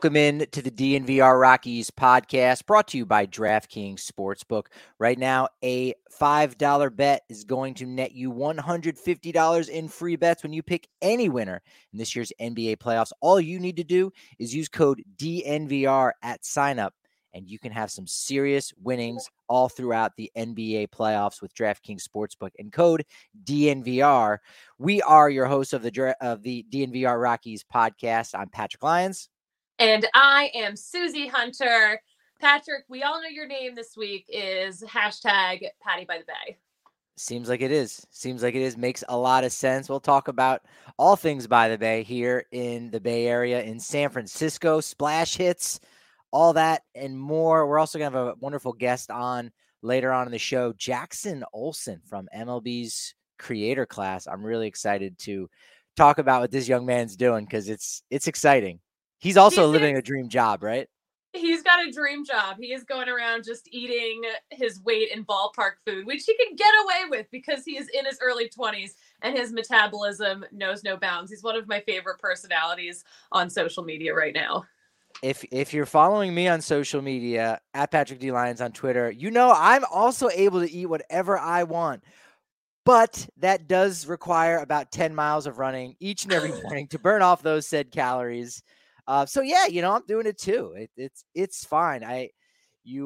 Welcome in to the DNVR Rockies podcast, brought to you by DraftKings Sportsbook. Right now, a $5 bet is going to net you $150 in free bets when you pick any winner in this year's NBA playoffs. All you need to do is use code DNVR at signup, and you can have some serious winnings all throughout the NBA playoffs with DraftKings Sportsbook and code DNVR. We are your hosts of the DNVR Rockies podcast. I'm Patrick Lyons. And I am Susie Hunter. Patrick, we all know your name this week is hashtag Patty by the Bay. Seems like it is. Makes a lot of sense. We'll talk about all things by the Bay here in the Bay Area in San Francisco, splash hits, all that and more. We're also going to have a wonderful guest on later on in the show, Jackson Olsen from MLB's creator class. I'm really excited to talk about what this young man's doing because it's exciting. He's also living a dream job, right? He's got a dream job. He is going around just eating his weight in ballpark food, which he can get away with because he is in his early 20s and his metabolism knows no bounds. He's one of my favorite personalities on social media right now. If you're following me on social media, at Patrick D. Lyons on Twitter, you know I'm also able to eat whatever I want. But that does require about 10 miles of running each and every morning to burn off those said calories. So yeah, I'm doing it too. It's fine. You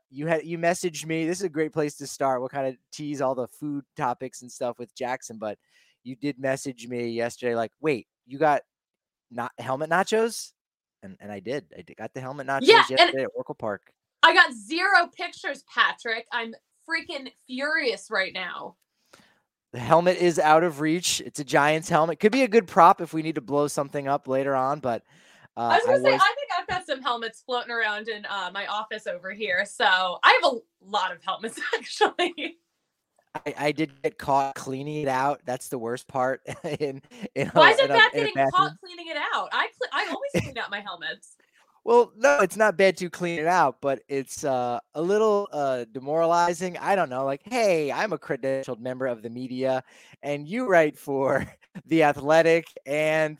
messaged me. This is a great place to start. We'll kind of tease all the food topics and stuff with Jackson, but you did message me yesterday, like, wait, you got helmet nachos? And I did. Got the helmet nachos yesterday at Oracle Park. I got 0 pictures, Patrick. I'm freaking furious right now. The helmet is out of reach. It's a Giants helmet. Could be a good prop if we need to blow something up later on, but I was going to say, I think I've got some helmets floating around in my office over here. So I have a lot of helmets, actually. I did get caught cleaning it out. That's the worst part. Why is it bad getting caught cleaning it out? I always clean out my helmets. Well, no, it's not bad to clean it out, but it's a little demoralizing. I don't know. Like, hey, I'm a credentialed member of the media, and you write for The Athletic, and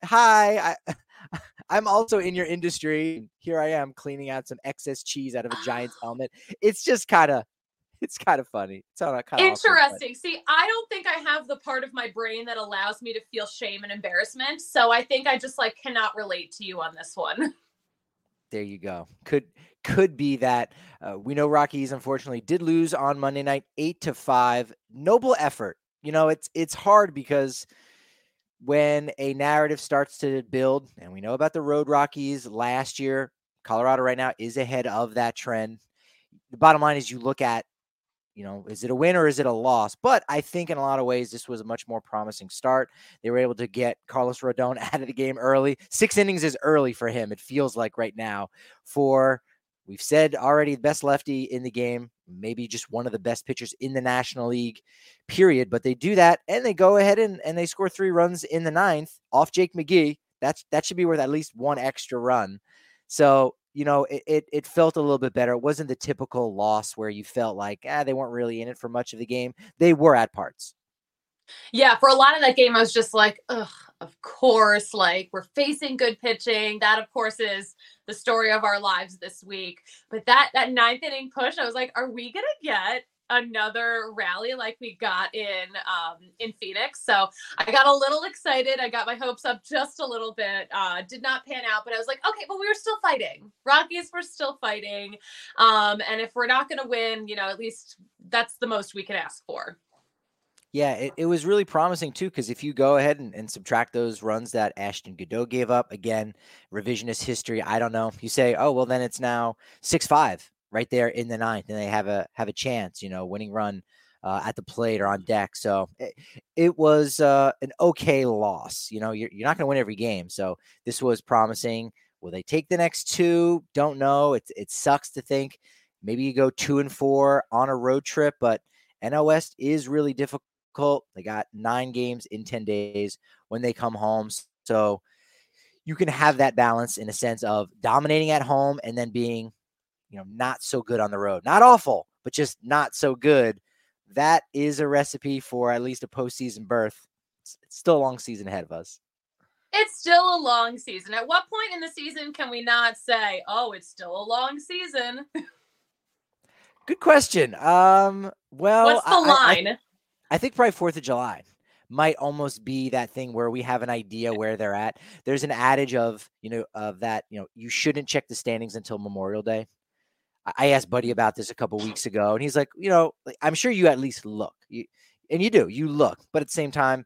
hi, I'm also in your industry. Here I am cleaning out some excess cheese out of a Giants helmet. It's just kind of funny. It's kind of interesting. See, I don't think I have the part of my brain that allows me to feel shame and embarrassment. So I think I just cannot relate to you on this one. There you go. Could be that. We know Rockies unfortunately did lose on Monday night, 8-5. Noble effort. It's hard because when a narrative starts to build, and we know about the Road Rockies last year, Colorado right now is ahead of that trend. The bottom line is you look at, is it a win or is it a loss? But I think in a lot of ways, this was a much more promising start. They were able to get Carlos Rodon out of the game early. 6 innings is early for him. It feels like right now we've said already the best lefty in the game, maybe just one of the best pitchers in the National League, period. But they do that, and they go ahead and they score 3 runs in the 9th off Jake McGee. That should be worth at least 1 extra run. So, it felt a little bit better. It wasn't the typical loss where you felt like, they weren't really in it for much of the game. They were at parts. Yeah, for a lot of that game, I was just like, ugh, of course, we're facing good pitching. That, of course, is the story of our lives this week. But that 9th inning push, I was like, are we going to get another rally like we got in Phoenix? So I got a little excited. I got my hopes up just a little bit. Did not pan out, but I was like, okay, but we were still fighting. Rockies were still fighting. And if we're not going to win, at least that's the most we can ask for. Yeah, it was really promising, too, because if you go ahead and subtract those runs that Ashton Godot gave up, again, revisionist history, I don't know. You say, oh, well, then it's now 6-5 right there in the 9th, and they have a chance, winning run at the plate or on deck. So it was an okay loss. You're not going to win every game. So this was promising. Will they take the next 2? Don't know. It sucks to think maybe you go 2-4 on a road trip, but NL West is really difficult. They got 9 games in 10 days when they come home. So you can have that balance in a sense of dominating at home and then being, not so good on the road. Not awful, but just not so good. That is a recipe for at least a postseason berth. It's still a long season ahead of us. It's still a long season. At what point in the season can we not say, "Oh, it's still a long season"? Good question. Well, What's the line? I think probably 4th of July might almost be that thing where we have an idea where they're at. There's an adage of, of that, you shouldn't check the standings until Memorial Day. I asked Buddy about this a couple weeks ago, and he's like, I'm sure you at least look. And you do, you look. But at the same time,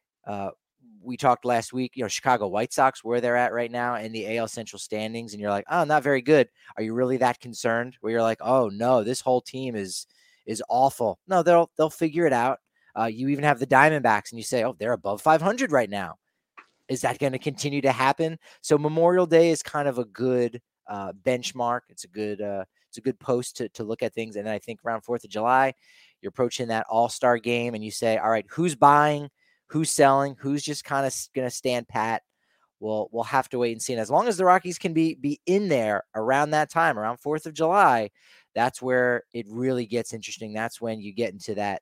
we talked last week, Chicago White Sox, where they're at right now in the AL Central standings, and you're like, oh, not very good. Are you really that concerned? Where you're like, oh no, this whole team is awful. No, they'll figure it out. You even have the Diamondbacks, and you say, oh, they're above 500 right now. Is that going to continue to happen? So Memorial Day is kind of a good benchmark. It's a good post to look at things. And then I think around 4th of July, you're approaching that all-star game, and you say, all right, who's buying, who's selling, who's just kind of going to stand pat. We'll have to wait and see. And as long as the Rockies can be in there around that time, around 4th of July, that's where it really gets interesting. That's when you get into that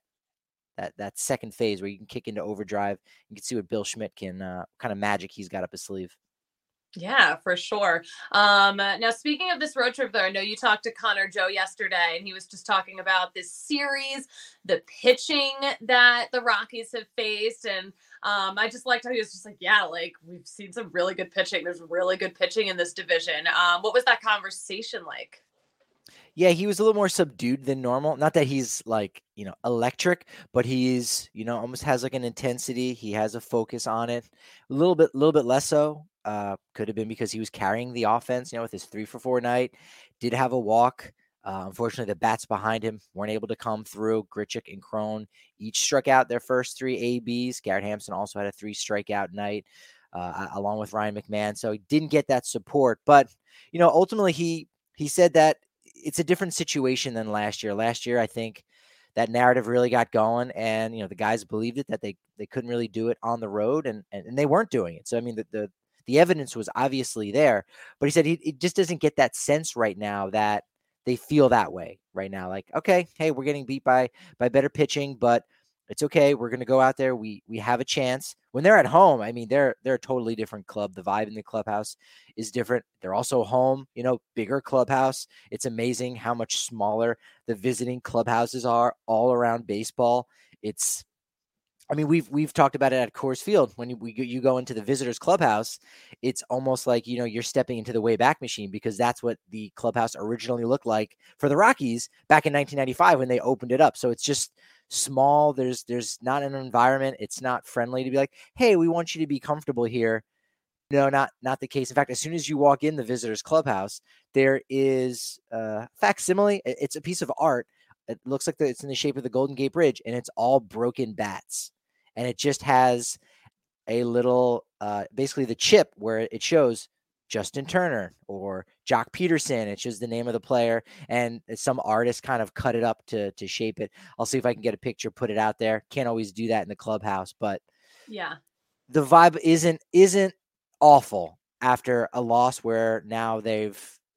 second phase where you can kick into overdrive. You can see what Bill Schmidt can kind of magic he's got up his sleeve. Yeah, for sure. Now, speaking of this road trip, though, I know you talked to Connor Joe yesterday, and he was just talking about this series, the pitching that the Rockies have faced. And I just liked how he was just like, yeah, like we've seen some really good pitching. There's really good pitching in this division. What was that conversation like? Yeah, he was a little more subdued than normal. Not that he's like, electric, but he's, almost has like an intensity. He has a focus on it. A little bit less so. Could have been because he was carrying the offense, with his 3-for-4 night. Did have a walk. Unfortunately, the bats behind him weren't able to come through. Grichuk and Cron each struck out their first 3 ABs. Garrett Hampson also had a 3 strikeout night, along with Ryan McMahon. So he didn't get that support. But, ultimately he said that it's a different situation than last year. Last year, I think that narrative really got going, and the guys believed it, that they couldn't really do it on the road, and they weren't doing it. So I mean, the evidence was obviously there, but he said it just doesn't get that sense right now that they feel that way right now. Like, okay, hey, we're getting beat by better pitching, but it's okay. We're going to go out there. We have a chance. When they're at home, I mean, they're a totally different club. The vibe in the clubhouse is different. They're also home, bigger clubhouse. It's amazing how much smaller the visiting clubhouses are all around baseball. We've talked about it at Coors Field. When you go into the visitors clubhouse, it's almost like, you're stepping into the Wayback Machine, because that's what the clubhouse originally looked like for the Rockies back in 1995 when they opened it up. So it's just small. There's not an environment. It's not friendly to be like, hey, we want you to be comfortable here. No, not the case. In fact, as soon as you walk in the visitors clubhouse, there is a facsimile. It's a piece of art. It looks like it's in the shape of the Golden Gate Bridge, and it's all broken bats. And it just has a little, basically the chip where it shows Justin Turner or Jock Peterson. It's just the name of the player, and some artist kind of cut it up to shape it. I'll see if I can get a picture, put it out there. Can't always do that in the clubhouse, but yeah, the vibe isn't awful after a loss where now they're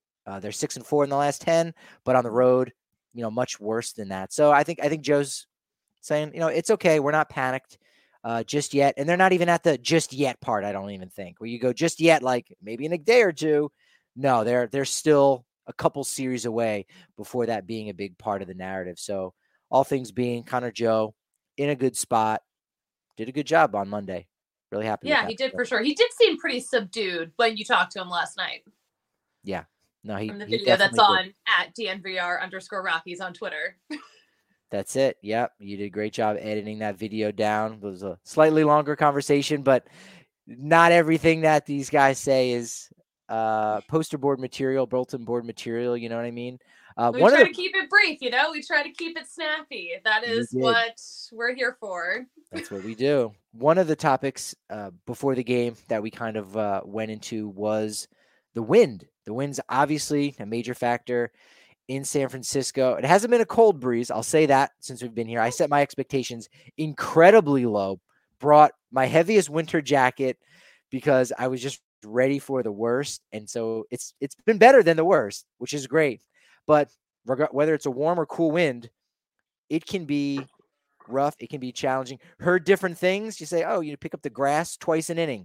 6-4 in the last 10, but on the road, much worse than that. So I think Joe's saying, it's okay. We're not panicked just yet. And they're not even at the just yet part. I don't even think where you go just yet, like maybe in a day or two. No, they're still a couple series away before that being a big part of the narrative. So all things being, Connor Joe in a good spot, did a good job on Monday. Really happy. Yeah, he did for sure. He did seem pretty subdued when you talked to him last night. Yeah. No, from the video that's on at @DNVR_Rockies on Twitter. That's it. Yep. You did a great job editing that video down. It was a slightly longer conversation, but not everything that these guys say is poster board material, bulletin board material. You know what I mean? We try to keep it brief, we try to keep it snappy. That is what we're here for. That's what we do. One of the topics before the game that we kind of went into was the wind. The wind's obviously a major factor in San Francisco. It hasn't been a cold breeze. I'll say that since we've been here. I set my expectations incredibly low, brought my heaviest winter jacket because I was just ready for the worst. And so it's been better than the worst, which is great. But whether it's a warm or cool wind, it can be rough. It can be challenging. Heard different things. You say, oh, you pick up the grass twice an inning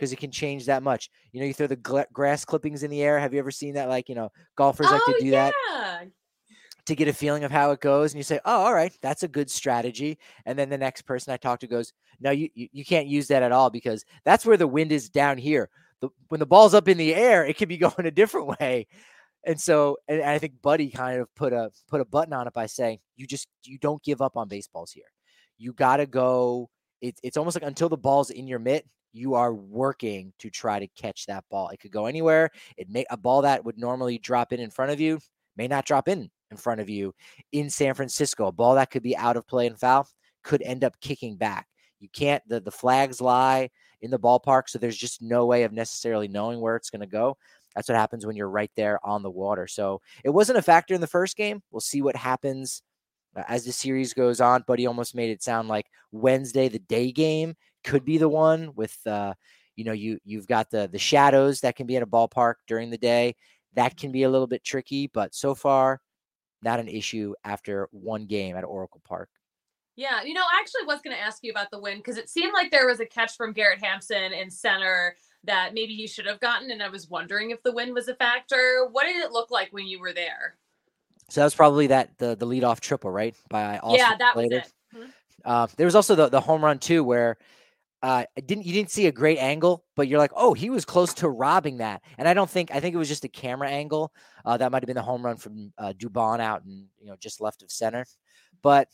because it can change that much. You throw the grass clippings in the air. Have you ever seen that? Like, golfers like to Oh do that yeah. to get a feeling of how it goes. And you say, oh, all right, that's a good strategy. And then the next person I talk to goes, no, you can't use that at all, because that's where the wind is down here. When the ball's up in the air, it could be going a different way. And so, and I think Buddy kind of put a button on it by saying, you don't give up on baseballs here. You got to go. It's almost like until the ball's in your mitt, you are working to try to catch that ball. It could go anywhere. A ball that would normally drop in front of you may not drop in front of you in San Francisco. A ball that could be out of play and foul could end up kicking back. You can't, the flags lie in the ballpark, so there's just no way of necessarily knowing where it's going to go. That's what happens when you're right there on the water. So it wasn't a factor in the first game. We'll see what happens as the series goes on. Buddy almost made it sound like Wednesday, the day game, could be the one with, you've got the shadows that can be in a ballpark during the day. That can be a little bit tricky, but so far, not an issue after one game at Oracle Park. Yeah, I actually was going to ask you about the win, because it seemed like there was a catch from Garrett Hampson in center that maybe he should have gotten, and I was wondering if the wind was a factor. What did it look like when you were there? So that was probably the leadoff triple, right? By Austin. Yeah, that was it. Mm-hmm. There was also the home run too, where you didn't see a great angle, but you're like, oh, he was close to robbing that. And I think it was just a camera angle. That might have been the home run from Dubon out and just left of center. But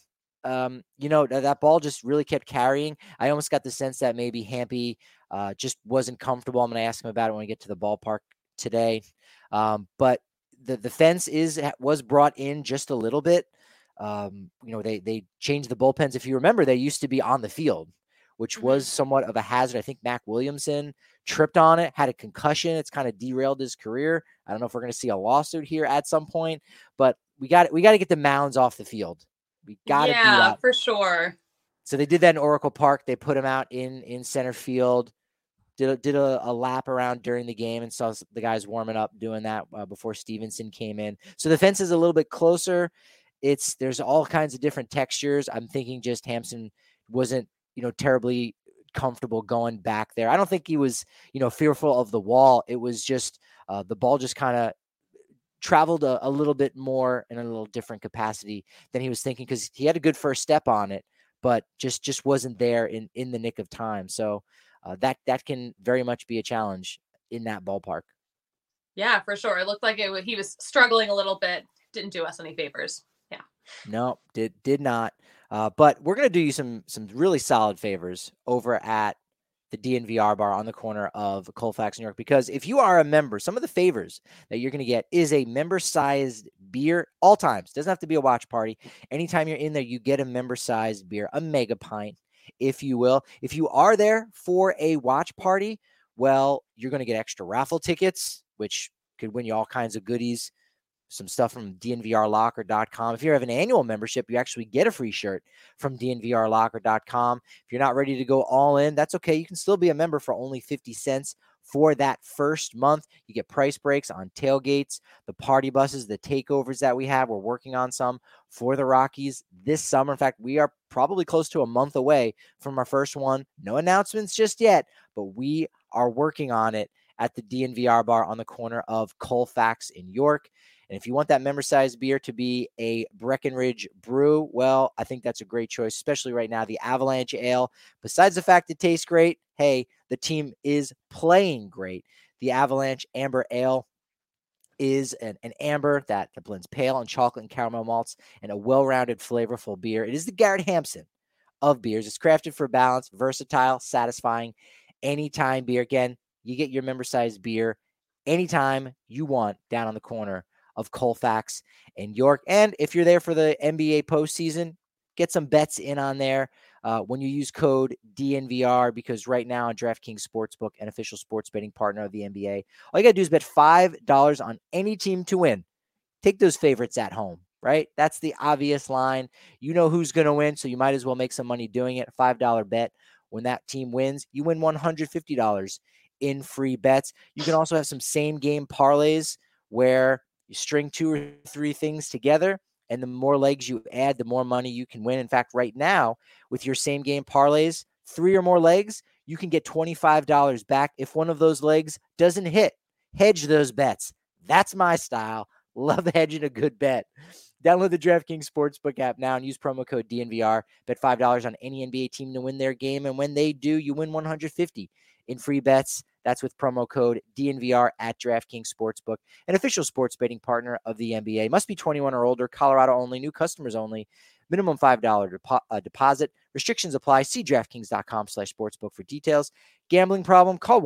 that ball just really kept carrying. I almost got the sense that maybe Hampy just wasn't comfortable. I'm going to ask him about it when we get to the ballpark today. But the fence was brought in just a little bit. They changed the bullpens. If you remember, they used to be on the field, which was somewhat of a hazard. I think Mac Williamson tripped on it, had a concussion. It's kind of derailed his career. I don't know if we're going to see a lawsuit here at some point, but we got to get the mounds off the field. We got to do that. Yeah, for sure. So they did that in Oracle Park. They put him out in center field, did a lap around during the game, and saw the guys warming up doing that before Stevenson came in. So the fence is a little bit closer. There's all kinds of different textures. I'm thinking just Hampson wasn't, terribly comfortable going back there. I don't think he was, fearful of the wall. It was just the ball just kind of traveled a little bit more in a little different capacity than he was thinking, because he had a good first step on it, but just wasn't there in the nick of time. So that can very much be a challenge in that ballpark. Yeah, for sure. It looked like he was struggling a little bit. Didn't do us any favors. Yeah. No, did not. But we're going to do you some really solid favors over at the DNVR bar on the corner of Colfax, New York, because if you are a member, some of the favors that you're going to get is a member-sized beer all times. Doesn't have to be a watch party. Anytime you're in there, you get a member-sized beer, a mega pint, if you will. If you are there for a watch party, well, you're going to get extra raffle tickets, which could win you all kinds of goodies. Some stuff from DNVRlocker.com. If you have an annual membership, you actually get a free shirt from DNVRlocker.com. If you're not ready to go all in, that's okay. You can still be a member for only 50 cents for that first month. You get price breaks on tailgates, the party buses, the takeovers that we have. We're working on some for the Rockies this summer. In fact, we are probably close to a month away from our first one. No announcements just yet, but we are working on it at the DNVR bar on the corner of Colfax in York. And if you want that member-sized beer to be a Breckenridge brew, well, I think that's a great choice, especially right now, the Avalanche Ale. Besides the fact it tastes great, hey, the team is playing great. The Avalanche Amber Ale is an amber that blends pale and chocolate and caramel malts and a well-rounded, flavorful beer. It is the Garrett Hampson of beers. It's crafted for balance, versatile, satisfying, anytime beer. Again, you get your member-sized beer anytime you want down on the corner of Colfax and York. And if you're there for the NBA postseason, get some bets in on there when you use code DNVR, because right now on DraftKings Sportsbook, an official sports betting partner of the NBA, all you got to do is bet $5 on any team to win. Take those favorites at home, right? That's the obvious line. You know who's going to win, so you might as well make some money doing it. $5 bet. When that team wins, you win $150 in free bets. You can also have some same game parlays where you string 2 or 3 things together, and the more legs you add, the more money you can win. In fact, right now, with your same game parlays, 3 or more legs, you can get $25 back if one of those legs doesn't hit. Hedge those bets. That's my style. Love hedging a good bet. Download the DraftKings Sportsbook app now and use promo code DNVR. Bet $5 on any NBA team to win their game, and when they do, you win $150 in free bets. That's with promo code DNVR at DraftKings Sportsbook, an official sports betting partner of the NBA. Must be 21 or older, Colorado only, new customers only, minimum $5 deposit. Restrictions apply. See DraftKings.com/sportsbook for details. Gambling problem? Call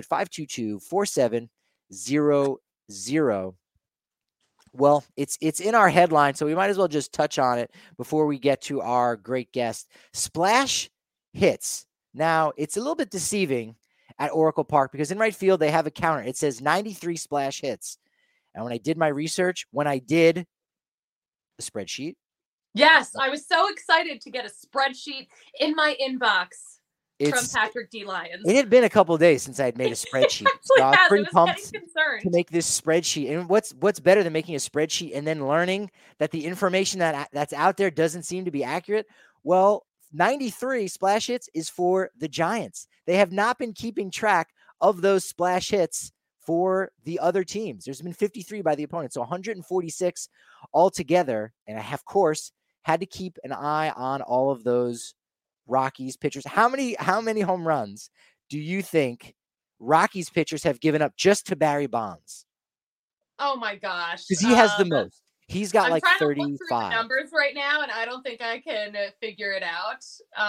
1-800-522-4700. Well, it's in our headline, so we might as well just touch on it before we get to our great guest. Splash hits. Now, it's a little bit deceiving at Oracle Park because in right field, they have a counter. It says 93 splash hits. And when I did my research, when I did the spreadsheet. Yes, I was so excited to get a spreadsheet in my inbox from Patrick D. Lyons. It had been a couple of days since I had made a spreadsheet. So I was pretty pumped to make this spreadsheet. And what's better than making a spreadsheet and then learning that the information that's out there doesn't seem to be accurate? Well, 93 splash hits is for the Giants. They have not been keeping track of those splash hits for the other teams. There's been 53 by the opponent, so 146 altogether. And I have, of course, had to keep an eye on all of those Rockies pitchers. How many home runs do you think Rockies pitchers have given up just to Barry Bonds? Oh my gosh. Because he has the most. He's got like 35. I'm trying to look through the numbers right now, and I don't think I can figure it out.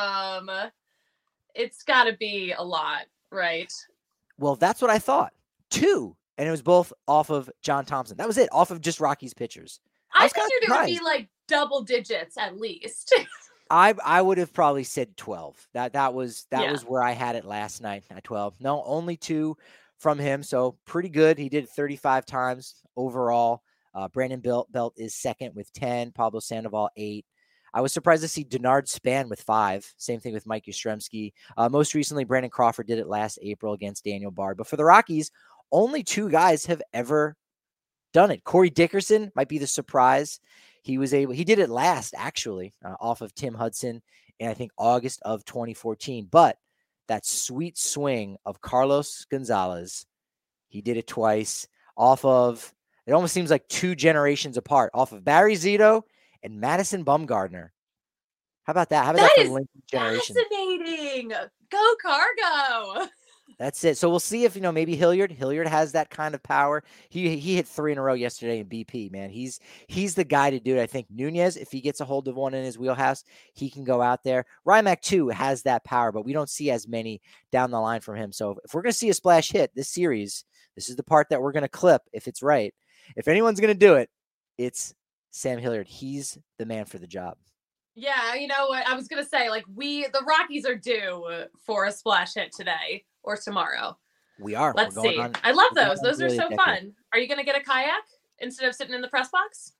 It's got to be a lot, right? Well, that's what I thought. 2, and it was both off of John Thompson. That was it, off of just Rockies pitchers. I figured it would be like double digits at least. I would have probably said 12. That was where I had it last night at 12. No, only 2 from him, so pretty good. He did it 35 times overall. Brandon Belt is second with 10. Pablo Sandoval 8. I was surprised to see Denard Span with 5. Same thing with Mike Yastrzemski. Most recently, Brandon Crawford did it last April against Daniel Bard. But for the Rockies, only 2 guys have ever done it. Corey Dickerson might be the surprise. He did it last, actually, off of Tim Hudson in, I think, August of 2014. But that sweet swing of Carlos Gonzalez, he did it twice off of, it almost seems like 2 generations apart, off of Barry Zito and Madison Bumgarner. How about that? How about that for Lincoln generation? Fascinating. Go Cargo. That's it. So we'll see if, maybe Hilliard has that kind of power. He hit 3 in a row yesterday in BP, man. He's the guy to do it. I think Nunez, if he gets a hold of one in his wheelhouse, he can go out there. Rymack too has that power, but we don't see as many down the line from him. So if we're going to see a splash hit this series, this is the part that we're going to clip if it's right. If anyone's going to do it, it's Sam Hilliard. He's the man for the job. Yeah, you know what? I was going to say, the Rockies are due for a splash hit today or tomorrow. We are. Let's see. I love those. Those are so fun. Are you going to get a kayak instead of sitting in the press box?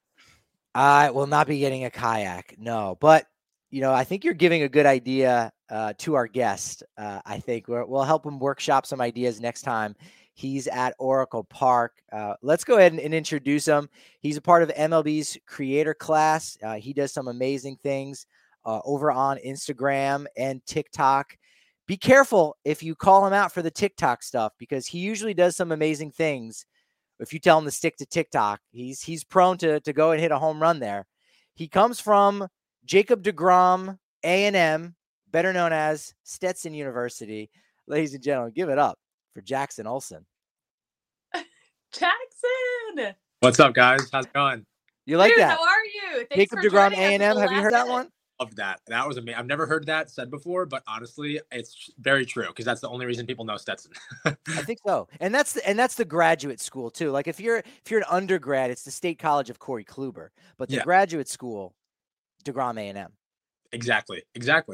I will not be getting a kayak, no. But, I think you're giving a good idea to our guest. I think we'll help him workshop some ideas next time he's at Oracle Park. Let's go ahead and introduce him. He's a part of MLB's creator class. He does some amazing things over on Instagram and TikTok. Be careful if you call him out for the TikTok stuff, because he usually does some amazing things. If you tell him to stick to TikTok, he's prone to go and hit a home run there. He comes from Jacob deGrom A&M, better known as Stetson University. Ladies and gentlemen, give it up for Jackson Olson. Jackson! What's up, guys? How's it going? You like that? How are you? Thanks Jacob deGrom A&M. Have you heard that one? Love that. That was amazing. I've never heard that said before, but honestly, it's very true because that's the only reason people know Stetson. I think so. And that's the graduate school too. Like if you're an undergrad, it's the State College of Corey Kluber, but the graduate school, deGrom A&M. Exactly.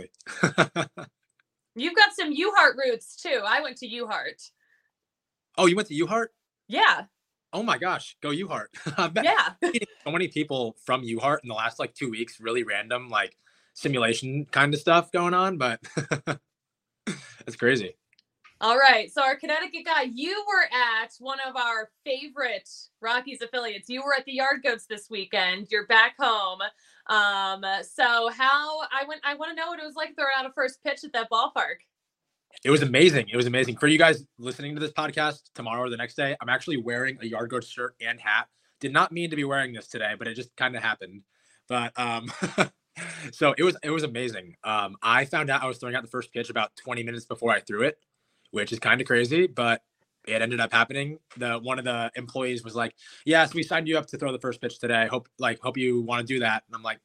You've got some UHeart roots too. I went to UHeart. Oh, you went to UHeart? Yeah. Oh my gosh, go UHeart. Yeah. So many people from UHeart in the last 2 weeks, really random, simulation kind of stuff going on, but it's crazy. All right. So our Connecticut guy, you were at one of our favorite Rockies affiliates. You were at the Yard Goats this weekend. You're back home. So I want to know what it was like throwing out a first pitch at that ballpark. It was amazing. It was amazing. For you guys listening to this podcast tomorrow or the next day, I'm actually wearing a Yard Goat shirt and hat. Did not mean to be wearing this today, but it just kind of happened. But so it was amazing. I found out I was throwing out the first pitch about 20 minutes before I threw it, which is kind of crazy, but it ended up happening. One of the employees was like, "Yes, we signed you up to throw the first pitch today. Hope you want to do that." And I'm like,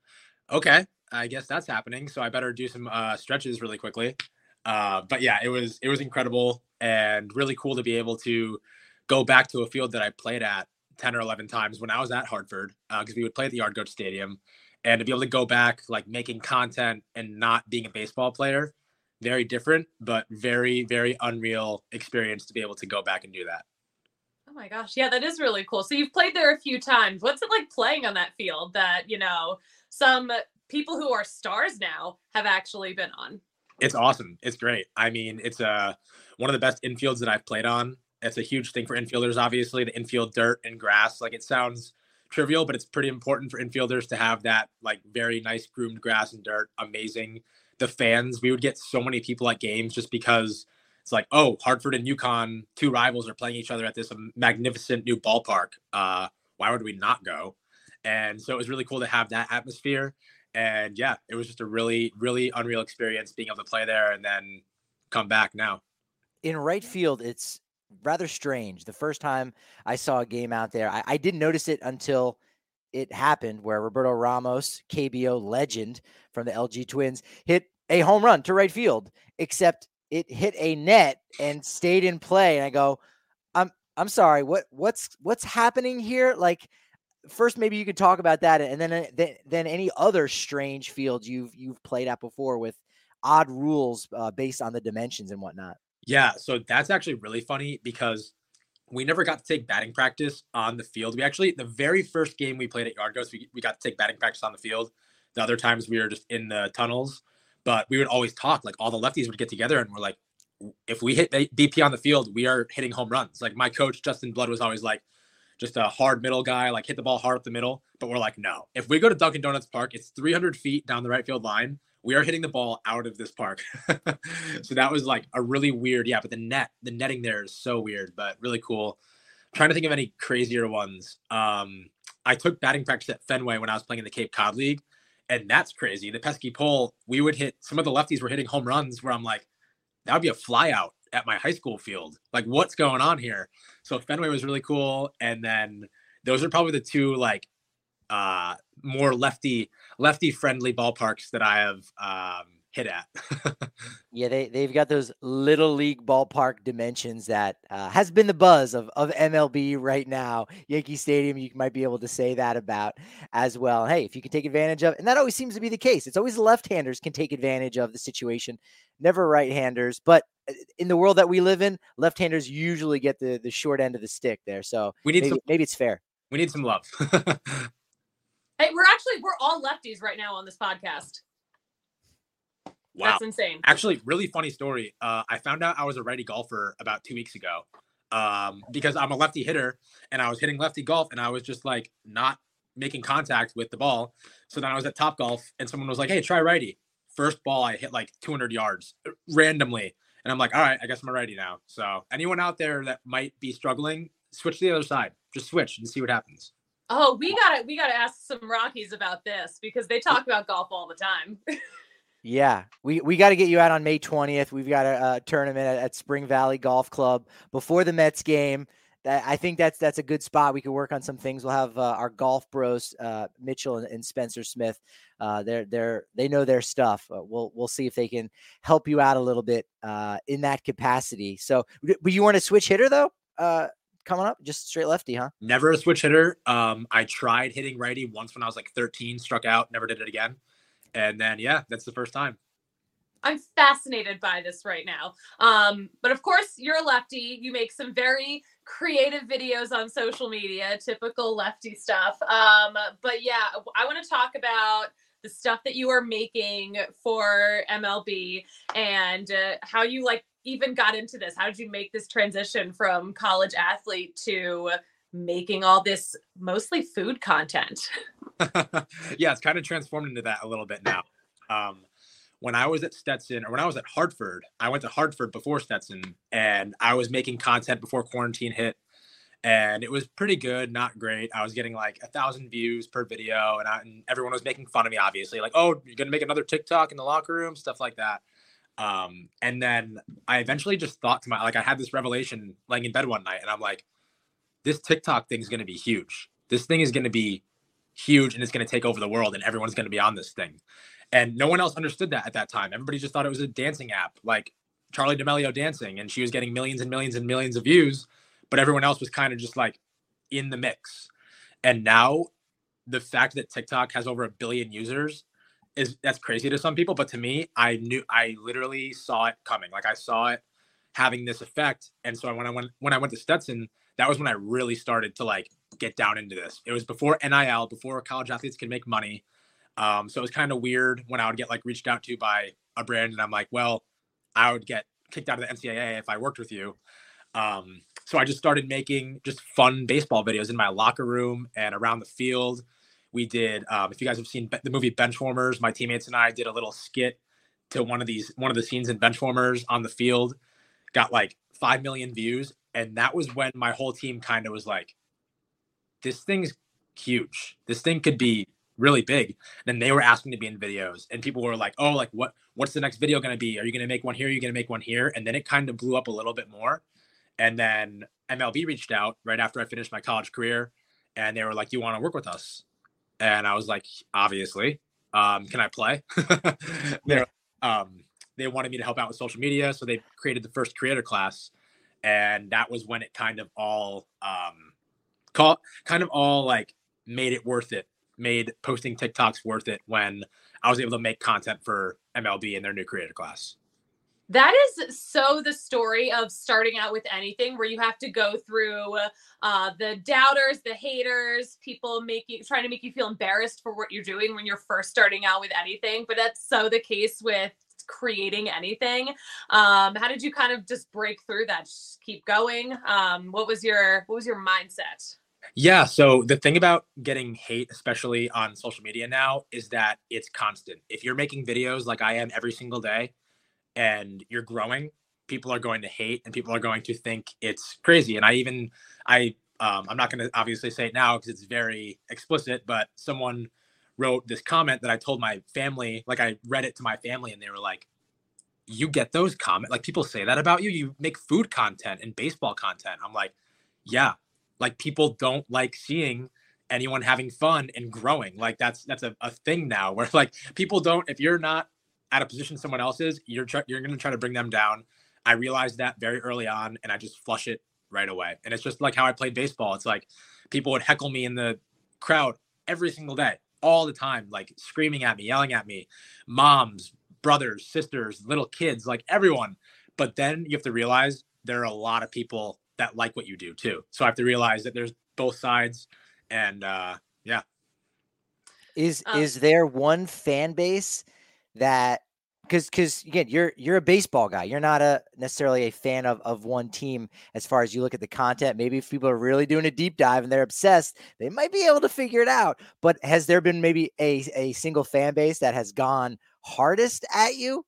"Okay, I guess that's happening. So I better do some stretches really quickly." But yeah, it was incredible and really cool to be able to go back to a field that I played at 10 or 11 times when I was at Hartford, because we would play at the Yard Goat Stadium, and to be able to go back, like making content and not being a baseball player, very different, but very, very unreal experience to be able to go back and do that. Oh my gosh. Yeah, that is really cool. So you've played there a few times. What's it like playing on that field that, some people who are stars now have actually been on? It's awesome. It's great. I mean, it's one of the best infields that I've played on. It's a huge thing for infielders, obviously, the infield dirt and grass. Like, it sounds trivial, but it's pretty important for infielders to have that, like, very nice groomed grass and dirt. Amazing. The fans, we would get so many people at games just because it's like, oh, Hartford and UConn, two rivals, are playing each other at this magnificent new ballpark. Why would we not go? And so it was really cool to have that atmosphere. And yeah, it was just a really, really unreal experience being able to play there and then come back now. In right field, it's rather strange. The first time I saw a game out there, I didn't notice it until it happened, where Roberto Ramos, KBO legend from the LG Twins, hit a home run to right field, except it hit a net and stayed in play. And I go, I'm sorry, what's happening here? Like, first, maybe you could talk about that, and then any other strange fields you've played at before with odd rules based on the dimensions and whatnot. Yeah, so that's actually really funny because we never got to take batting practice on the field. We actually, the very first game we played at Yard Goats, we got to take batting practice on the field. The other times we were just in the tunnels, but we would always talk. Like, all the lefties would get together and we're like, if we hit BP on the field, we are hitting home runs. Like, my coach, Justin Blood, was always like, just a hard middle guy, like hit the ball hard up the middle. But we're like, no, if we go to Dunkin' Donuts Park, it's 300 feet down the right field line. We are hitting the ball out of this park. So that was like a really weird, but the netting there is so weird, but really cool. I'm trying to think of any crazier ones. I took batting practice at Fenway when I was playing in the Cape Cod League, and that's crazy. The pesky pole, we would hit, some of the lefties were hitting home runs where I'm like, that would be a fly out at my high school field. Like, what's going on here? So Fenway was really cool. And then those are probably the two, like, more lefty friendly ballparks that I have hit at. Yeah, they've got those little league ballpark dimensions that has been the buzz of MLB right now. Yankee Stadium, you might be able to say that about as well. Hey, if you can take advantage of, and that always seems to be the case. It's always left-handers can take advantage of the situation, never right-handers. But in the world that we live in, left-handers usually get the short end of the stick there. So maybe it's fair. We need some love. Hey, we're all lefties right now on this podcast. Wow. That's insane. Actually, really funny story. I found out I was a righty golfer about 2 weeks ago because I'm a lefty hitter and I was hitting lefty golf and I was just like not making contact with the ball. So then I was at Topgolf and someone was like, hey, try righty. First ball, I hit like 200 yards randomly. And I'm like, all right, I guess I'm a righty now. So anyone out there that might be struggling, switch to the other side. Just switch and see what happens. Oh, we gotta ask some Rockies about this because they talk about golf all the time. Yeah, we got to get you out on May 20th. We've got a tournament at Spring Valley Golf Club before the Mets game. I think that's a good spot. We could work on some things. We'll have our golf bros, Mitchell and Spencer Smith. They know their stuff. We'll see if they can help you out a little bit in that capacity. So, but you want a switch hitter though? Coming up, just straight lefty, huh? Never a switch hitter. I tried hitting righty once when I was like 13, struck out, never did it again. And then, that's the first time. I'm fascinated by this right now. But of course, you're a lefty. You make some very creative videos on social media, typical lefty stuff. But yeah, I want to talk about the stuff that you are making for MLB and how you even got into this. How did you make this transition from college athlete to making all this mostly food content? Yeah, it's kind of transformed into that a little bit now. when I was at Stetson, or when I was at Hartford, I went to Hartford before Stetson, and I was making content before quarantine hit, and it was pretty good, not great. I was getting like 1,000 views per video, and everyone was making fun of me, obviously, like, oh, you're gonna make another TikTok in the locker room, stuff like that. And then I eventually just thought I had this revelation laying in bed one night, and I'm like, this TikTok thing is going to be huge. This thing is going to be huge, and it's going to take over the world, and everyone's going to be on this thing. And no one else understood that at that time. Everybody just thought it was a dancing app, like Charlie D'Amelio dancing, and she was getting millions and millions and millions of views, but everyone else was kind of just like in the mix. And now the fact that TikTok has over 1 billion users that's crazy to some people, but to me, I literally saw it coming. Like, I saw it having this effect. And so when I went to Stetson, that was when I really started to like get down into this. It was before NIL, before college athletes could make money. So it was kind of weird when I would get like reached out to by a brand, and I'm like, well, I would get kicked out of the NCAA if I worked with you. So I just started making just fun baseball videos in my locker room and around the field. We did, if you guys have seen the movie Benchwarmers, my teammates and I did a little skit to one of the scenes in Benchwarmers on the field, got like 5 million views. And that was when my whole team kind of was like, this thing's huge. This thing could be really big. And they were asking to be in videos, and people were like, oh, like what's the next video going to be? Are you going to make one here? Are you going to make one here? And then it kind of blew up a little bit more. And then MLB reached out right after I finished my college career, and they were like, you want to work with us? And I was like, obviously. Can I play? They wanted me to help out with social media, so they created the first creator class. And that was when it kind of all like made it worth it, made posting TikToks worth it, when I was able to make content for MLB in their new creator class. That is so the story of starting out with anything, where you have to go through the doubters, the haters, people trying to make you feel embarrassed for what you're doing when you're first starting out with anything. But that's so the case with creating anything. How did you kind of just break through that? Just keep going. What was your mindset? Yeah. So the thing about getting hate, especially on social media now, is that it's constant. If you're making videos like I am every single day and you're growing, people are going to hate, and people are going to think it's crazy. And I'm not going to obviously say it now because it's very explicit, but someone wrote this comment that I told my family, like I read it to my family, and they were like, you get those comments? Like, people say that about you? You make food content and baseball content. I'm like, yeah, like people don't like seeing anyone having fun and growing. Like that's a thing now, where like people don't, if you're not at a position someone else is, you're going to try to bring them down. I realized that very early on, and I just flush it right away. And it's just like how I played baseball. It's like people would heckle me in the crowd every single day, all the time, like screaming at me, yelling at me, moms, brothers, sisters, little kids, like everyone. But then you have to realize there are a lot of people that like what you do too. So I have to realize that there's both sides. And yeah. Is there one fan base that, because again, you're a baseball guy, you're not necessarily a fan of one team as far as you look at the content. Maybe if people are really doing a deep dive and they're obsessed, they might be able to figure it out. But has there been maybe a single fan base that has gone hardest at you?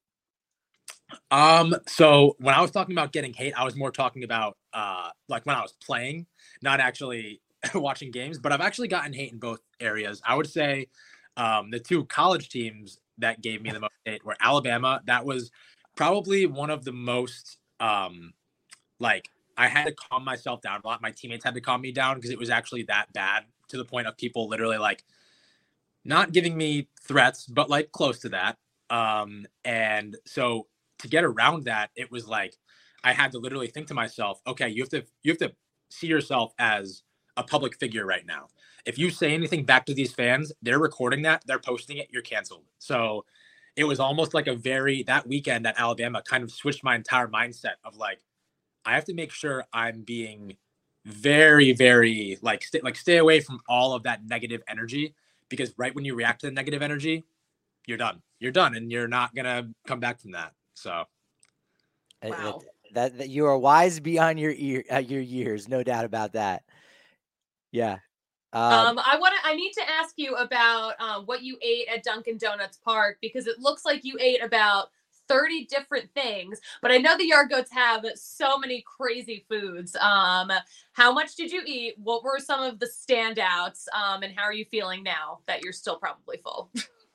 So when I was talking about getting hate, I was more talking about like when I was playing, not actually watching games. But I've actually gotten hate in both areas. I would say the two college teams that gave me the most hate were Alabama. That was probably one of the most like I had to calm myself down a lot. My teammates had to calm me down because it was actually that bad, to the point of people literally like not giving me threats, but like close to that. And so to get around that, it was like I had to literally think to myself, okay, you have to see yourself as a public figure right now. If you say anything back to these fans, they're recording that, they're posting it, you're canceled. So it was almost like that weekend at Alabama kind of switched my entire mindset of like, I have to make sure I'm being very, very stay away from all of that negative energy, because right when you react to the negative energy, you're done, and you're not going to come back from that. So wow. That you are wise beyond your years, no doubt about that. Yeah. I need to ask you about what you ate at Dunkin' Donuts Park, because it looks like you ate about 30 different things, but I know the Yard Goats have so many crazy foods. How much did you eat? What were some of the standouts? And how are you feeling now that you're still probably full?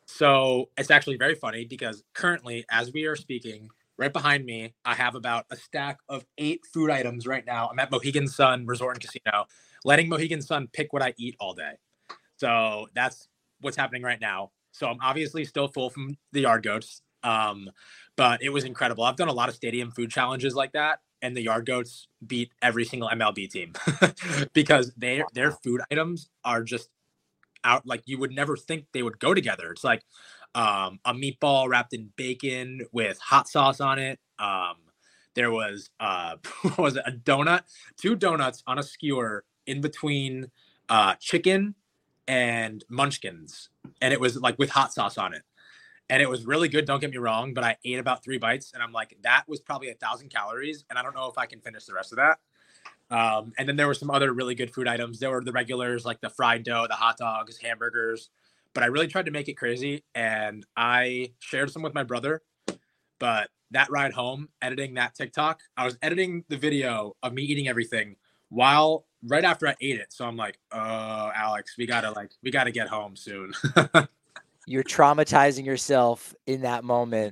So it's actually very funny because currently, as we are speaking, right behind me, I have about a stack of 8 food items right now. I'm at Mohegan Sun Resort and Casino, letting Mohegan Sun pick what I eat all day. So that's what's happening right now. So I'm obviously still full from the Yard Goats, but it was incredible. I've done a lot of stadium food challenges like that, and the Yard Goats beat every single MLB team because their food items are just out like you would never think they would go together. It's like a meatball wrapped in bacon with hot sauce on it. There was what was it, a donut, 2 donuts on a skewer in between chicken and munchkins, and it was like with hot sauce on it, and it was really good, don't get me wrong, but I ate about 3 bites and I'm like, that was probably 1,000 calories and I don't know if I can finish the rest of that. And then there were some other really good food items. There were the regulars like the fried dough, the hot dogs, hamburgers, but I really tried to make it crazy, and I shared some with my brother. But that ride home, editing that TikTok, I was editing the video of me eating everything while right after I ate it. So I'm like, oh, Alex, we gotta get home soon. You're traumatizing yourself in that moment.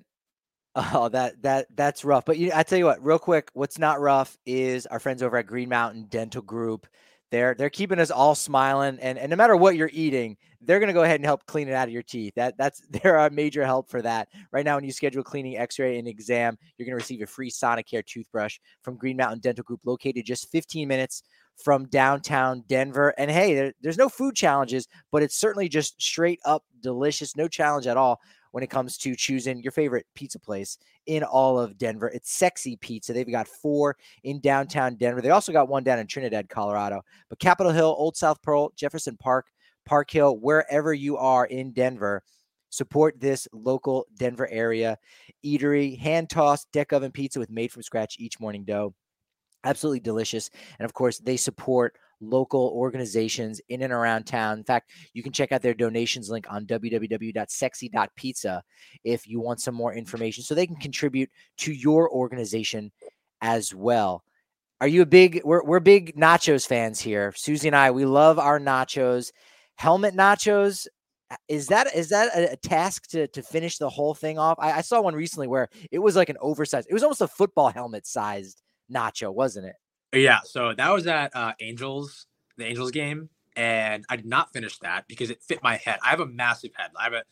Oh, that's rough. But I tell you what, real quick, what's not rough is our friends over at Green Mountain Dental Group. They're keeping us all smiling, and no matter what you're eating, they're going to go ahead and help clean it out of your teeth. They're a major help for that. Right now, when you schedule a cleaning, x-ray, and exam, you're going to receive a free Sonicare toothbrush from Green Mountain Dental Group, located just 15 minutes from downtown Denver. And hey, there's no food challenges, but it's certainly just straight up delicious. No challenge at all when it comes to choosing your favorite pizza place in all of Denver. It's Sexy Pizza. They've got 4 in downtown Denver. They also got 1 down in Trinidad, Colorado. But Capitol Hill, Old South Pearl, Jefferson Park, Park Hill, wherever you are in Denver, support this local Denver area eatery. Hand-tossed deck oven pizza with made-from-scratch each morning dough. Absolutely delicious. And, of course, they support local organizations in and around town. In fact, you can check out their donations link on www.sexy.pizza if you want some more information so they can contribute to your organization as well. Are you we're big nachos fans here. Susie and I, we love our nachos. Helmet nachos, is that a task to finish the whole thing off? I saw one recently where it was like an oversized, it was almost a football helmet sized nacho, wasn't it? Yeah, so that was at the Angels game, and I did not finish that because it fit my head. I have a massive head. I have a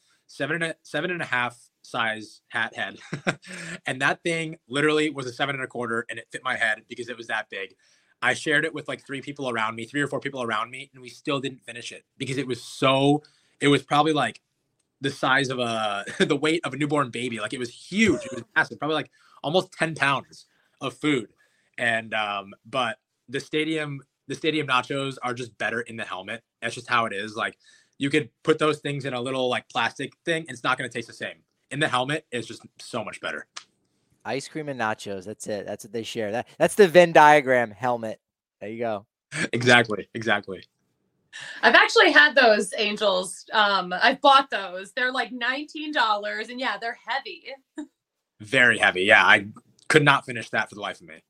7.5 size hat head, and that thing literally was a 7.25, and it fit my head because it was that big. I shared it with like 3 or 4 people around me, and we still didn't finish it because it was probably like the size of the weight of a newborn baby. Like, it was huge. It was massive, probably like almost 10 pounds of food. And but the stadium nachos are just better in the helmet. That's just how it is. Like, you could put those things in a little like plastic thing, and it's not going to taste the same. In the helmet, it's just so much better. Ice cream and nachos. That's it. That's what they share. That's the Venn diagram helmet. There you go. Exactly. I've actually had those Angels. I've bought those. They're like $19, and yeah, they're heavy. Very heavy. Yeah, I could not finish that for the life of me.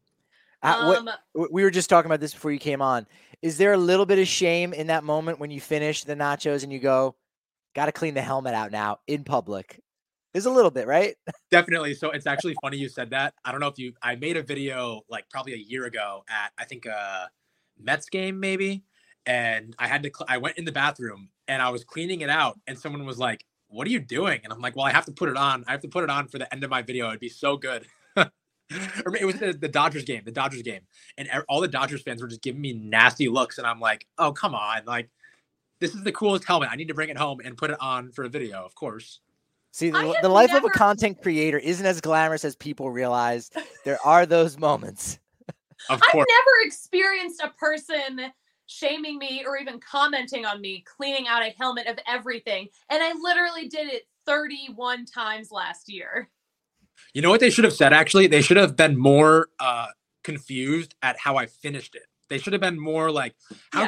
We were just talking about this before you came on. Is there a little bit of shame in that moment when you finish the nachos and you go, got to clean the helmet out now in public? There's a little bit, right? Definitely. So it's actually funny you said that. I don't know if I made a video like probably a year ago at, I think, a Mets game maybe. And I went in the bathroom and I was cleaning it out, and someone was like, "What are you doing?" And I'm like, "Well, I have to put it on. I have to put it on for the end of my video. It'd be so good." Or it was the Dodgers game, and all the Dodgers fans were just giving me nasty looks, and I'm like, oh, come on, like, this is the coolest helmet. I need to bring it home and put it on for a video, of course. See, the life of a content creator isn't as glamorous as people realize. There are those moments. Of course. I've never experienced a person shaming me or even commenting on me cleaning out a helmet of everything, and I literally did it 31 times last year. You know what they should have said, actually? They should have been more confused at how I finished it. They should have been more like, how'd you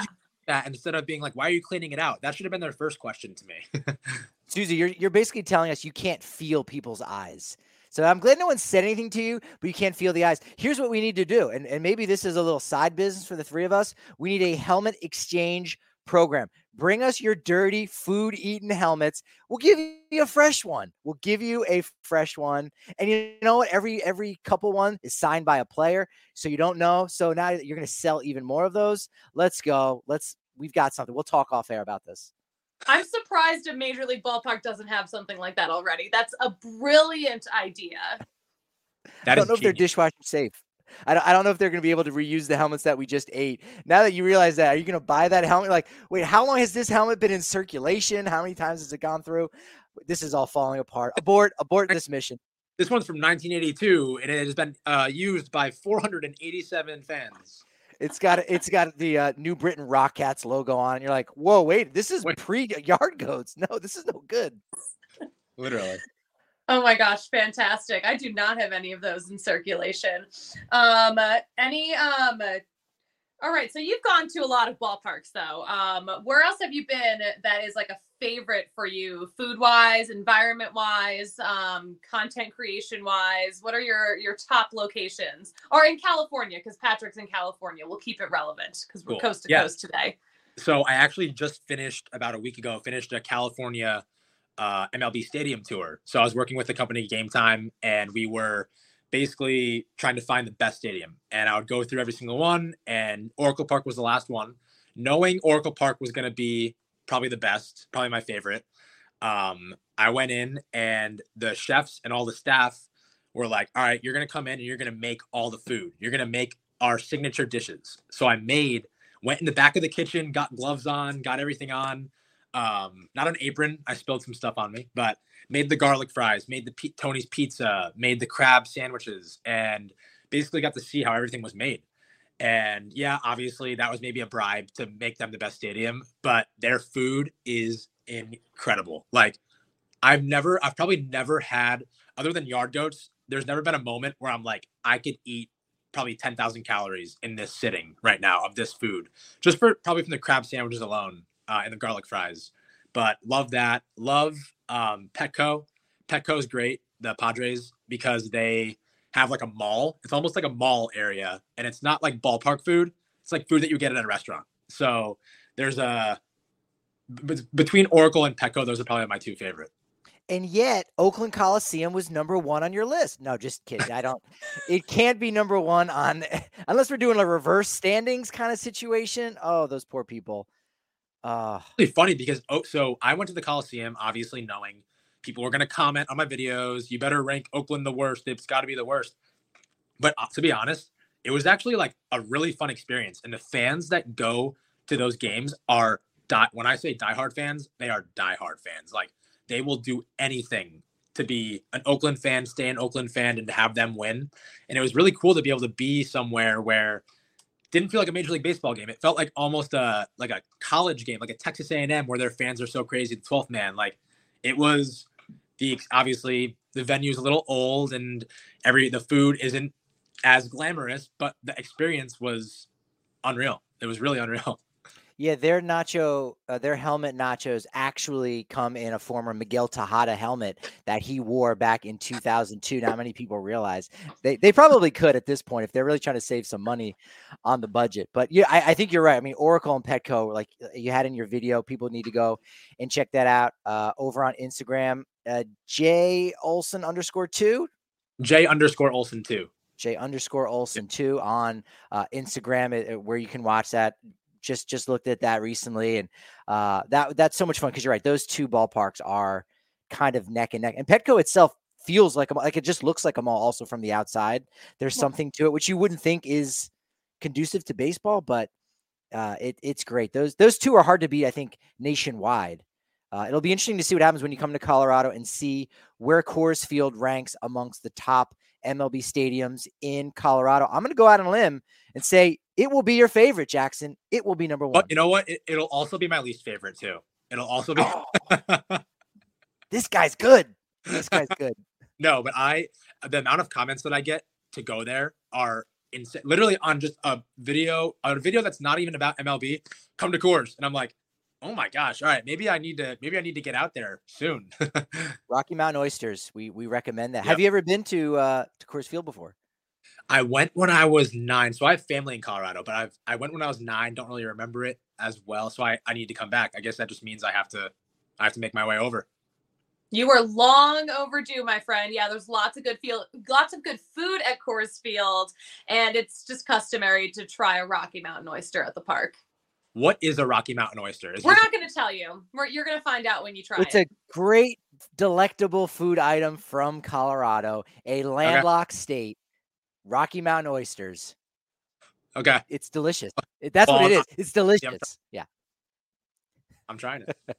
that instead of being like, why are you cleaning it out? That should have been their first question to me. Susie, you're basically telling us you can't feel people's eyes. So I'm glad no one said anything to you, but you can't feel the eyes. Here's what we need to do. And maybe this is a little side business for the three of us. We need a helmet exchange program. Bring us your dirty food-eaten helmets. We'll give you a fresh one. We'll give you a fresh one. And you know what? Every couple one is signed by a player, so you don't know. So now you're going to sell even more of those. Let's go. We've got something. We'll talk off air about this. I'm surprised a Major League Ballpark doesn't have something like that already. That's a brilliant idea. I don't know if they're dishwasher safe. I don't know if they're going to be able to reuse the helmets that we just ate. Now that you realize that, are you going to buy that helmet? Like, wait, how long has this helmet been in circulation? How many times has it gone through? This is all falling apart. Abort this mission. This one's from 1982, and it has been used by 487 fans. It's got the New Britain Rockcats logo on, and you're like, whoa, wait, this is pre-Yard Goats. No, this is no good. Literally. Oh my gosh, fantastic. I do not have any of those in circulation. All right, so you've gone to a lot of ballparks though. Where else have you been that is like a favorite for you, food-wise, environment-wise, content creation-wise? What are your top locations? Or in California, because Patrick's in California. We'll keep it relevant because we're coast to coast today. So I actually just finished about a week ago, a California MLB stadium tour. So I was working with the company Game Time, and we were basically trying to find the best stadium. And I would go through every single one, and Oracle Park was the last one. Knowing Oracle Park was going to be probably the best, probably my favorite. I went in, and the chefs and all the staff were like, all right, you're going to come in and you're going to make all the food. You're going to make our signature dishes. So I went in the back of the kitchen, got gloves on, got everything on. Not an apron. I spilled some stuff on me, but made the garlic fries, made the Tony's pizza, made the crab sandwiches, and basically got to see how everything was made. And yeah, obviously that was maybe a bribe to make them the best stadium, but their food is incredible. Like I've probably never had, other than Yard Goats, there's never been a moment where I'm like, I could eat probably 10,000 calories in this sitting right now of this food, just probably from the crab sandwiches alone. And the garlic fries, but love that. Love Petco. Petco is great, the Padres, because they have like a mall. It's almost like a mall area, and it's not like ballpark food. It's like food that you get at a restaurant. So there's between Oracle and Petco, those are probably my two favorite. And yet Oakland Coliseum was number one on your list. No, just kidding. It can't be number one on, unless we're doing a reverse standings kind of situation. Oh, those poor people. It's funny because so I went to the Coliseum, obviously knowing people were going to comment on my videos. You better rank Oakland the worst. It's got to be the worst. But to be honest, it was actually like a really fun experience. And the fans that go to those games are when I say diehard fans, they are diehard fans. Like they will do anything to be an Oakland fan, stay an Oakland fan, and to have them win. And it was really cool to be able to be somewhere where didn't feel like a Major League Baseball game. It felt like almost like a college game, like a Texas A&M where their fans are so crazy. The 12th man, like it was obviously the venue's a little old and the food isn't as glamorous, but the experience was unreal. It was really unreal. Yeah, their helmet nachos actually come in a former Miguel Tejada helmet that he wore back in 2002. Not many people realize they probably could at this point if they're really trying to save some money on the budget. But yeah, I think you're right. I mean, Oracle and Petco, like you had in your video, people need to go and check that out over on Instagram. J Olsen _2. J _Olsen 2. J _Olsen 2 on Instagram, where you can watch that. Just looked at that recently, and that's so much fun because you're right. Those two ballparks are kind of neck and neck, and Petco itself feels like it just looks like a mall. Also from the outside, there's something to it which you wouldn't think is conducive to baseball, but it's great. Those two are hard to beat, I think, nationwide. It'll be interesting to see what happens when you come to Colorado and see where Coors Field ranks amongst the top MLB stadiums in Colorado. I'm going to go out on a limb and say it will be your favorite, Jackson. It will be number one. But you know what? It'll also be my least favorite too. It'll also be. This guy's good. This guy's good. No, but the amount of comments that I get to go there are literally on just a video that's not even about MLB. Come to Coors, and I'm like, oh my gosh! All right, maybe I need to get out there soon. Rocky Mountain Oysters. We recommend that. Yep. Have you ever been to Coors Field before? I went when I was 9, so I have family in Colorado, but I went when I was 9. Don't really remember it as well, so I need to come back. I guess that just means I have to make my way over. You are long overdue, my friend. Yeah, there's lots of good food at Coors Field, and it's just customary to try a Rocky Mountain oyster at the park. What is a Rocky Mountain oyster? We're not going to tell you. You're going to find out when you try it. It's a great, delectable food item from Colorado, a landlocked state. Rocky Mountain oysters. Okay. It's delicious. That's what it is. It's delicious. Yeah. I'm trying it.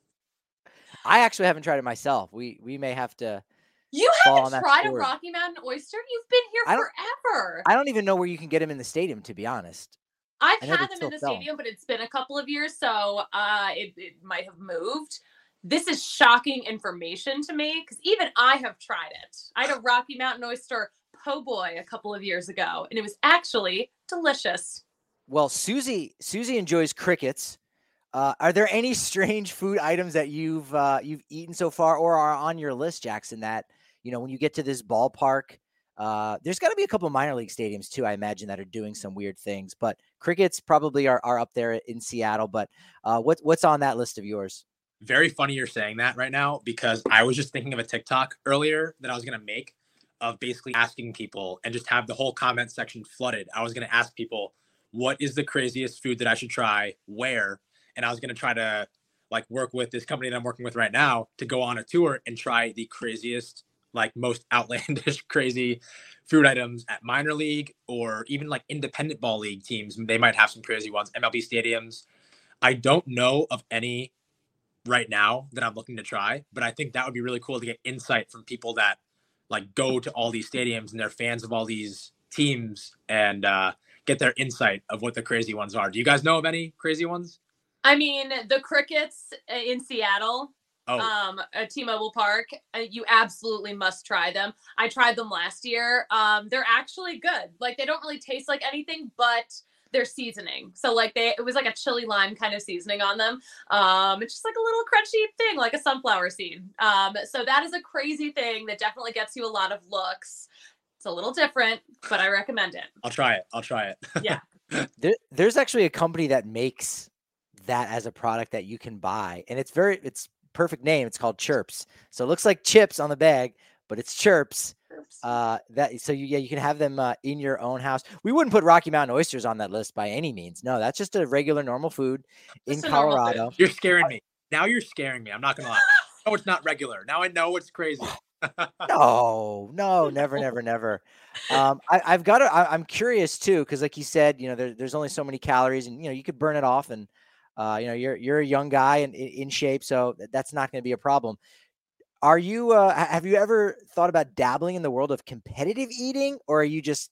I actually haven't tried it myself. We may have to. You haven't tried a Rocky Mountain oyster? You've been here forever. I don't even know where you can get them in the stadium, to be honest. I've had them in the stadium, but it's been a couple of years, so it might have moved. This is shocking information to me because even I have tried it. I had a Rocky Mountain oyster po' boy a couple of years ago, and it was actually delicious. Well, Susie enjoys crickets. Are there any strange food items that you've eaten so far or are on your list, Jackson, that, when you get to this ballpark, there's got to be a couple of minor league stadiums too, I imagine, that are doing some weird things, but crickets probably are up there in Seattle. But what's on that list of yours? Very funny you're saying that right now, because I was just thinking of a TikTok earlier that I was going to make of basically asking people and just have the whole comment section flooded. I was going to ask people, what is the craziest food that I should try? Where? And I was going to try to work with this company that I'm working with right now to go on a tour and try the craziest, most outlandish, crazy food items at minor league or even independent ball league teams. They might have some crazy ones, MLB stadiums. I don't know of any right now that I'm looking to try, but I think that would be really cool to get insight from people that go to all these stadiums and they're fans of all these teams and get their insight of what the crazy ones are. Do you guys know of any crazy ones? I mean, the crickets in Seattle, at T-Mobile Park, you absolutely must try them. I tried them last year. They're actually good. They don't really taste like anything, but their seasoning. So it was a chili lime kind of seasoning on them. It's just a little crunchy thing, like a sunflower seed. So that is a crazy thing that definitely gets you a lot of looks. It's a little different, but I recommend it. I'll try it. Yeah. There's actually a company that makes that as a product that you can buy, and it's perfect name. It's called Chirps. So it looks like chips on the bag, but it's Chirps. You can have them in your own house. We wouldn't put Rocky Mountain oysters on that list by any means. No, that's just a regular normal food in Colorado. You're scaring me. Now you're scaring me. I'm not gonna lie. Oh, it's not regular. Now I know it's crazy. No, never. I'm curious too, because like you said, there's only so many calories, and you could burn it off, and you're a young guy and in shape, so that's not going to be a problem. Are you? Have you ever thought about dabbling in the world of competitive eating, or are you just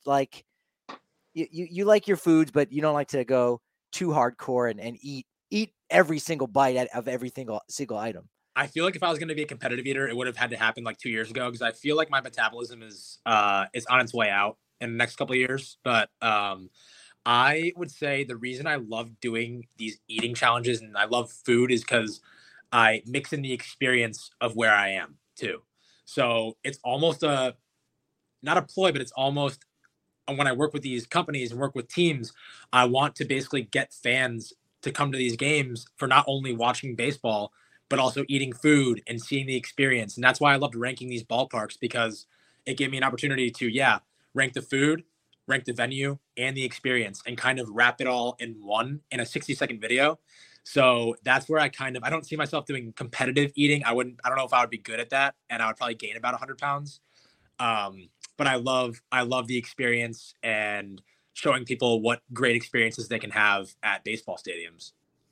you like your foods, but you don't like to go too hardcore and eat every single bite of every single item? I feel like if I was going to be a competitive eater, it would have had to happen 2 years ago, because I feel like my metabolism is on its way out in the next couple of years. But I would say the reason I love doing these eating challenges and I love food is because I mix in the experience of where I am too. So it's almost not a ploy, but it's almost, when I work with these companies and work with teams, I want to basically get fans to come to these games for not only watching baseball, but also eating food and seeing the experience. And that's why I loved ranking these ballparks, because it gave me an opportunity to, rank the food, rank the venue, and the experience, and kind of wrap it all in a 60-second video. So that's where I don't see myself doing competitive eating. I don't know if I would be good at that, and I would probably gain about 100 pounds. But I love the experience and showing people what great experiences they can have at baseball stadiums.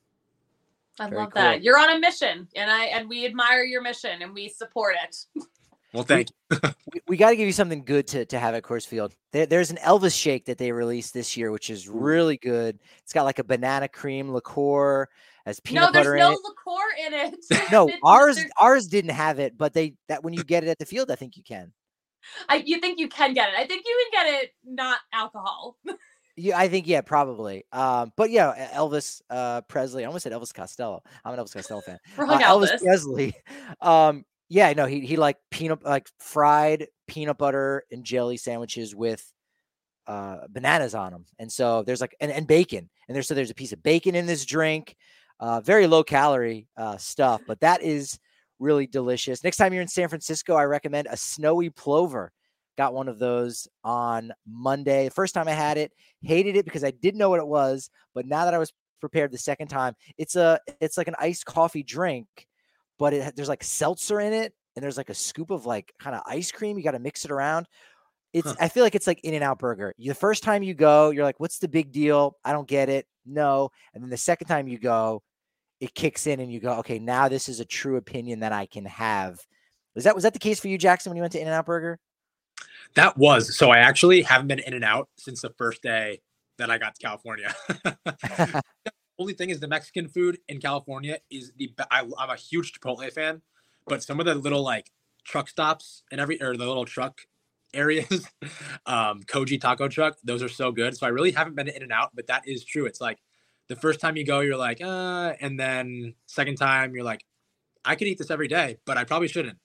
I love that. You're on a mission, and we admire your mission, and we support it. Well, thank you. We got to give you something good to have at Coors Field. There's an Elvis shake that they released this year, which is really good. It's got a banana cream liqueur, has peanut butter in it. No, there's no liqueur in it. No, ours didn't have it, but that when you get it at the field, I think you can. You think you can get it. I think you can get it, not alcohol. Yeah, I think, yeah, probably. But yeah, Elvis Presley. I almost said Elvis Costello. I'm an Elvis Costello fan. Wrong Elvis Elvis. Presley. Yeah, no, he like fried peanut butter and jelly sandwiches with bananas on them. And so there's like and bacon. And there's a piece of bacon in this drink. Very low calorie stuff, but that is really delicious. Next time you're in San Francisco, I recommend a snowy plover. Got one of those on Monday. The first time I had it, hated it because I didn't know what it was. But now that I was prepared the second time, it's like an iced coffee drink, but there's like seltzer in it, and there's like a scoop of like kind of ice cream. You got to mix it around. I feel like it's like In-N-Out Burger. The first time you go, you're like, what's the big deal? I don't get it. No. And then the second time you go, it kicks in and you go, okay, now this is a true opinion that I can have. Was that the case for you, Jackson, when you went to In-N-Out Burger? That was. So I actually haven't been In-N-Out since the first day that I got to California. The only thing is the Mexican food in California is I'm a huge Chipotle fan, but some of the little like truck stops and the little truck areas, Koji taco truck, those are so good. So I really haven't been to In-N-Out, but that is true. It's like the first time you go, you're like, and then second time you're like, I could eat this every day, but I probably shouldn't.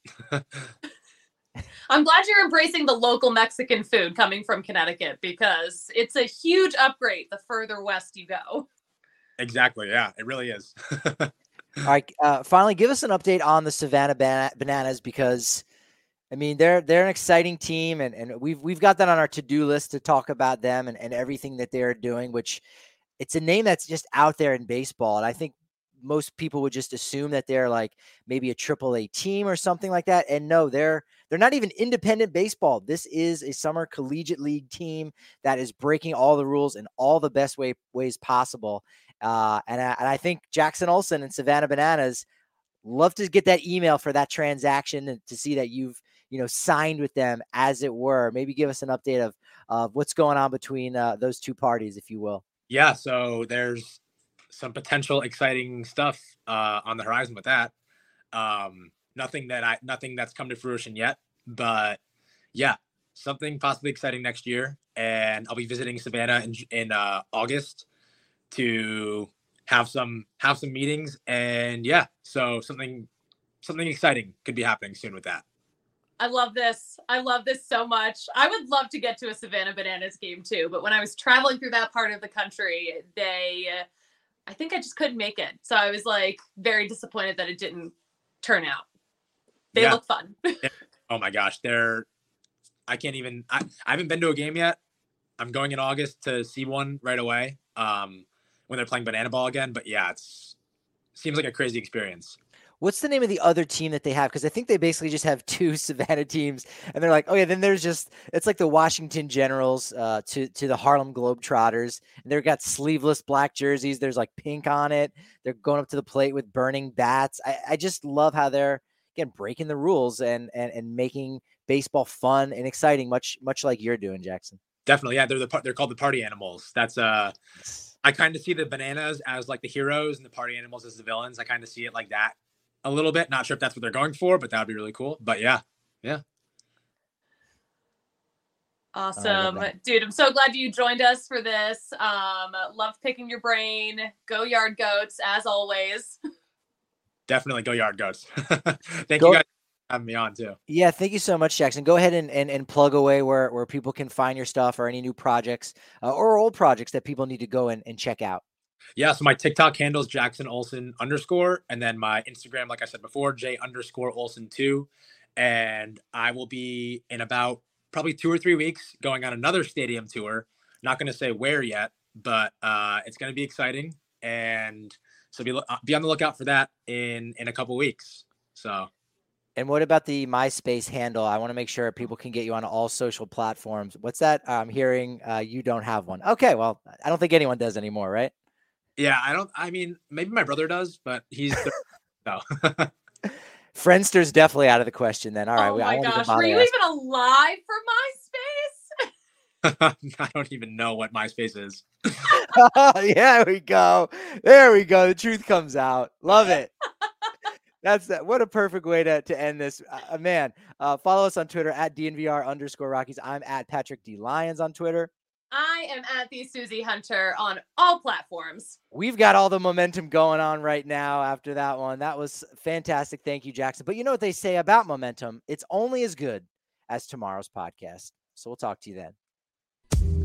I'm glad you're embracing the local Mexican food coming from Connecticut, because it's a huge upgrade the further west you go. Exactly. Yeah, it really is. All right. Finally, give us an update on the Savannah Bananas, because I mean, they're an exciting team, and we've got that on our to-do list to talk about them and everything that they're doing, which it's a name that's just out there in baseball. And I think most people would just assume that they're like maybe a AAA team or something like that. And no, they're not even independent baseball. This is a summer collegiate league team that is breaking all the rules in all the best ways possible. And I think Jackson Olson and Savannah Bananas love to get that email for that transaction and to see that you've signed with them, as it were. Maybe give us an update of what's going on between those two parties, if you will. Yeah, so there's some potential exciting stuff on the horizon with that. Nothing that's come to fruition yet, but yeah, something possibly exciting next year. And I'll be visiting Savannah in August to have some meetings, and yeah, so something exciting could be happening soon with that. I love this. I love this so much. I would love to get to a Savannah Bananas game too, but when I was traveling through that part of the country, I think I just couldn't make it. So I was like very disappointed that it didn't turn out. They look fun. Oh my gosh. I haven't been to a game yet. I'm going in August to see one right away when they're playing banana ball again. But yeah, seems like a crazy experience. What's the name of the other team that they have? Because I think they basically just have two Savannah teams, and they're like, oh yeah, then there's it's like the Washington Generals to the Harlem Globetrotters, and they've got sleeveless black jerseys. There's like pink on it. They're going up to the plate with burning bats. I just love how they're, again, breaking the rules and making baseball fun and exciting, much like you're doing, Jackson. Definitely, yeah. They're called the Party Animals. That's I kind of see the Bananas as like the heroes and the Party Animals as the villains. I kind of see it like that a little bit. Not sure if that's what they're going for, but that would be really cool. But yeah. Awesome. Dude, I'm so glad you joined us for this. Love picking your brain. Go Yard Goats, as always. Definitely go Yard Goats. Thank you guys for having me on too. Yeah, thank you so much, Jackson. Go ahead and plug away where people can find your stuff, or any new projects or old projects that people need to go and check out. Yeah, so my TikTok handle is Jackson Olson _, and then my Instagram, like I said before, J_Olson2. And I will be in about probably 2 or 3 weeks going on another stadium tour. Not going to say where yet, but it's going to be exciting. And so be on the lookout for that in a couple weeks. So. And what about the MySpace handle? I want to make sure people can get you on all social platforms. What's that? I'm hearing you don't have one. Okay, well, I don't think anyone does anymore, right? Yeah, I mean, maybe my brother does, but he's no. Friendster's definitely out of the question then. All right. Oh my gosh. Were you even alive for MySpace? I don't even know what MySpace is. Yeah, there we go. The truth comes out. Love it. That's that. What a perfect way to end this. Man, follow us on Twitter at DNVR_Rockies. I'm at Patrick D. Lyons on Twitter. I am at the Susie Hunter on all platforms. We've got all the momentum going on right now after that one. That was fantastic. Thank you, Jackson. But you know what they say about momentum? It's only as good as tomorrow's podcast. So we'll talk to you then.